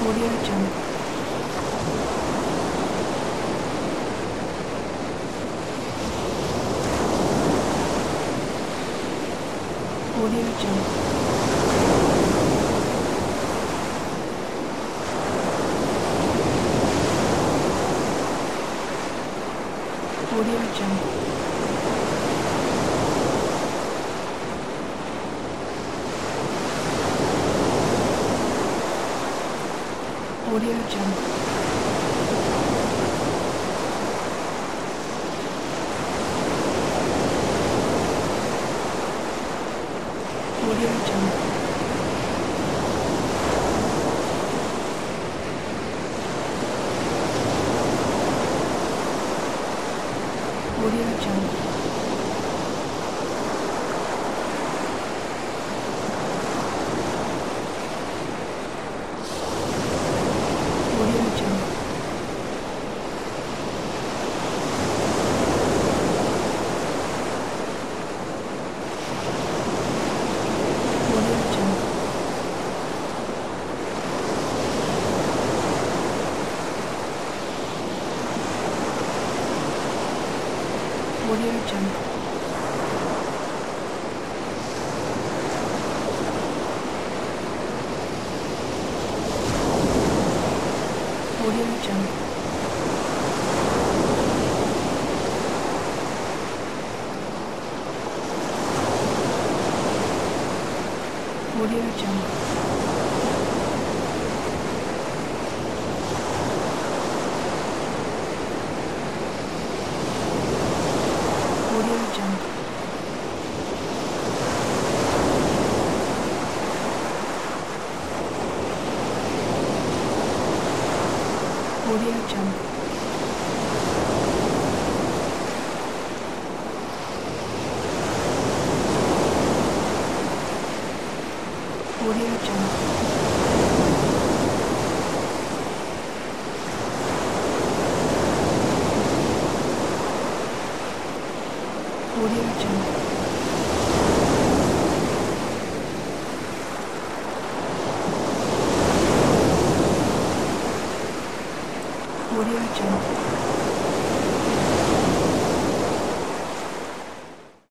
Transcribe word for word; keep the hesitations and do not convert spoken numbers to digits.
Audio Jungle. Audio Jungle. Audio Jungle. Audio Jungle. Audio Jungle. Audio Jungle. Audio Jungle. Audio Jungle. Audio Jungle. Audio Jungle. Audio Jungle. Audio Jungle. Audio Jungle. Audio Jungle. Audio Jungle. Audio Jungle.